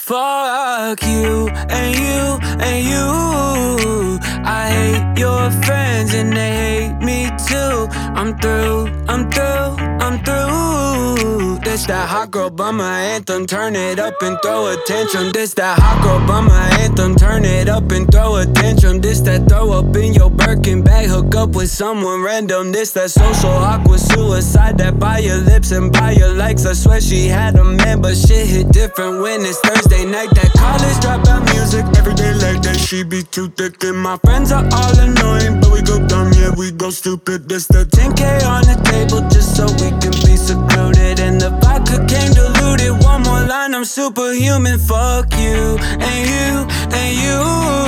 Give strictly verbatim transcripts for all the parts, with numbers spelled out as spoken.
Fuck you and you and you. I hate your friends and they hate me too. I'm through, I'm through, I'm through. This that hot girl bummer anthem, turn it up and throw a tantrum. This that hot girl bummer anthem, turn it up and throw a tantrum. This that throw up in your Birkin bag, hook up with someone random. This that social awkward suicide that buy your lips and buy your likes. I swear she had a man, but shit hit different when it's Thursday night. That college dropout music, every day like that. She be too thick and my friends are all annoying, but we go dumb, yeah, we go stupid. This the ten K on the table just so we can be secluded, and the vodka came diluted. One more line, I'm superhuman. Fuck you and you and you.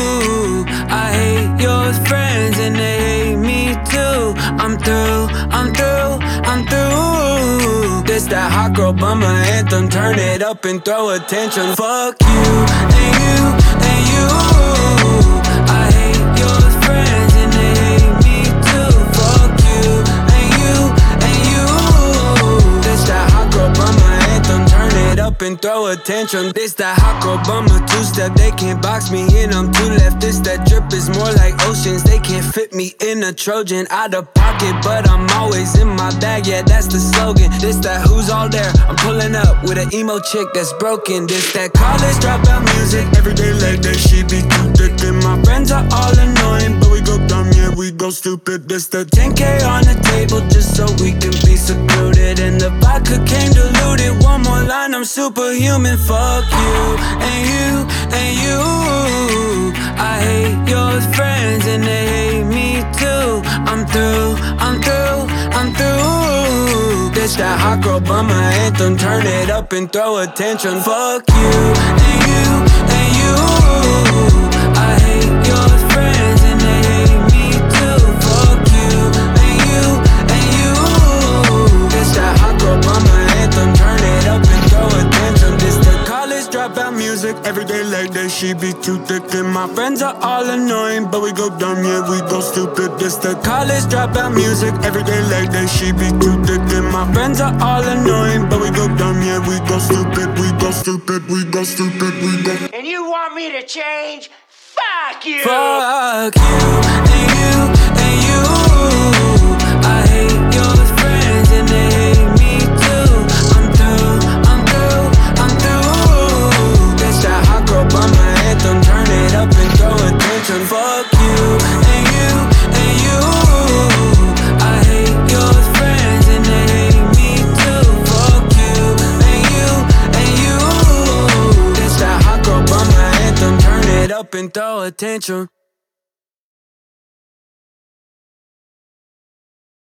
I hate your friends and they hate me too. I'm through, I'm through, I'm through. This that hot girl bummer anthem, turn it up and throw a tantrum. Fuck you and you and you. I hate your friends and they hate me too. Fuck you and you and you. This that hot girl bummer anthem, turn it up and throw a tantrum. This that hot girl bummer two-step, they can't box me in, I'm too left. This that drip is more like oceans, they can't fit me in a Trojan. Out of pocket, but I'm always in my bag, yeah, that's the slogan. This that who's all there, I'm pulling up with an emo chick that's broken. This that college dropout music, every day like that. She be too thick and my friends are all annoying, but we go dumb, yeah, we go stupid. This the ten K on the table just so we can be secluded, and the vodka came diluted. One more line, I'm superhuman. Fuck you and you and you. I hate your friends and they hate me too. I'm through, I'm through, I'm through. This that hot girl bummer anthem, turn it up and throw a tantrum. Fuck you and you and you. I hate your friends and they hate me too. Fuck you and you and you. This that hot girl bummer anthem, turn it up and throw a tantrum. This the college dropout music, every day like that. She be too thick and my friends are all annoying, but we go dumb, yeah, we go stupid. This the college dropout music, every day like that. She be too thick and my friends are all annoying, but we go dumb, yeah, we go stupid. We go stupid, we go stupid, we go. And you want me to change? Fuck you! Fuck you and you and you. I hate your friends and they hate me too. I'm through, I'm through, I'm through. This that hot girl bummer anthem, turn it up and throw a tantrum. Fuck you and you and you. I hate your friends and they hate me too. Fuck you and you and you. This that hot girl bummer anthem, turn it up and throw a tantrum.